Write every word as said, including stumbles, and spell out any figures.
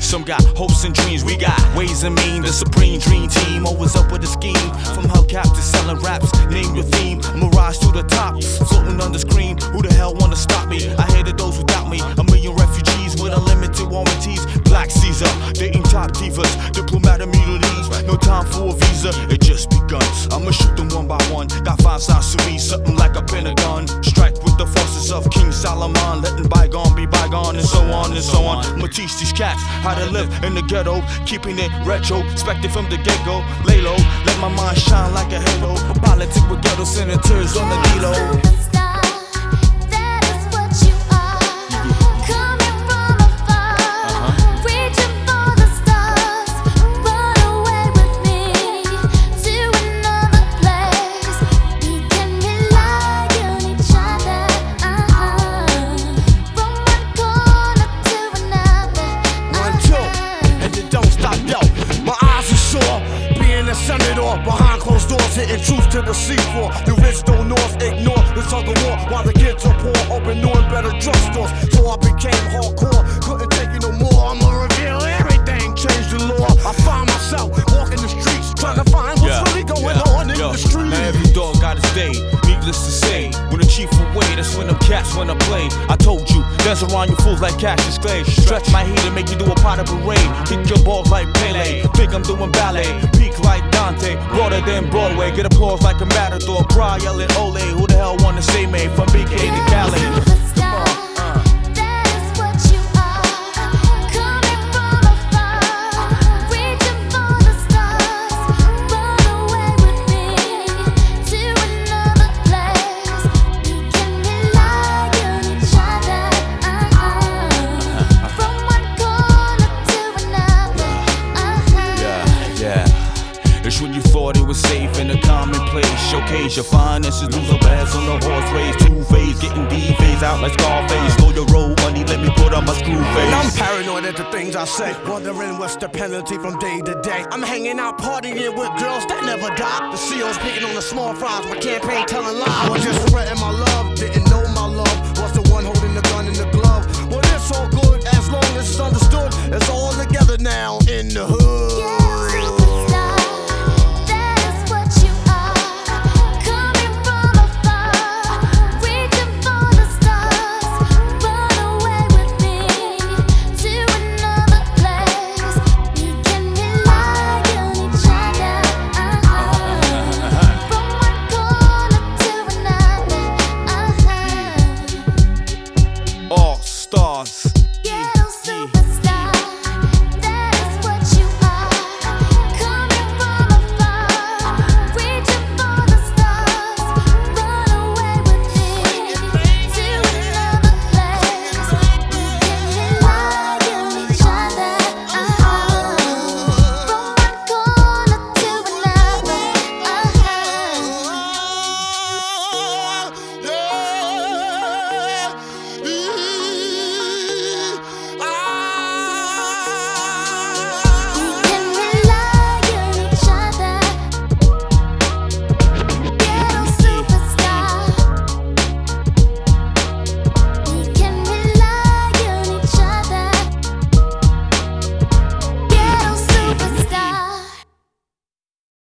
Some got hopes and dreams, we got ways and means. The supreme dream team, always up with a scheme. From hubcap to selling raps, name your theme. I'ma rise to the top, floating on the screen. Who the hell wanna stop me? I hated those who doubt me. A million refugees with unlimited warranties. Black Caesar, dating top divas, diplomatic immunities. No time for a visa, it just begun. I'ma shoot them one by one. Got five sides to me, something like a pentagon. Strike with the forces of King Solomon, letting bygone be bygone, and so on and so on. I'ma teach these cats how to live in the ghetto, keeping it retro, expected from the get-go. Lay low, let my mind shine like a halo. Politic with ghetto senators on the D-Lo. Senator, behind closed doors, hitting truth to the seafloor. The rich don't north, ignore the tug of war, while the kids are poor, open new and better drugstores. So I became hardcore, couldn't take it no more. I'ma reveal everything, change the law. I find myself walking the streets, trying to find what's yeah, really going yeah, on in yo, the streets. Now every dog got his day, needless to say. When the chief away, that's when them cats wanna play. I told you, dance around you fools like Cassius Clay. Stretch my heat and make you do a pot of parade. Kick your balls like Pele, think I'm doing ballet. Peak like Dante, broader than Broadway. Get applause like a matador, cry yelling Ole. Who the hell wanna say me from B K to Cali? It's when you thought it was safe in a commonplace. Showcase your finances, lose a bass on the horse race. Two-phase, getting D-phase out like Scarface. Slow your roll money, let me put on my screw face. And I'm paranoid at the things I say, wondering what's the penalty from day to day. I'm hanging out partying with girls that never die. The C O's picking on the small fries, my campaign telling lies. I was just spreading my love, didn't know my love was the one holding the gun in the glove. Well, it's all good as long as it's understood. It's all together now in the hood. Yeah. All stars.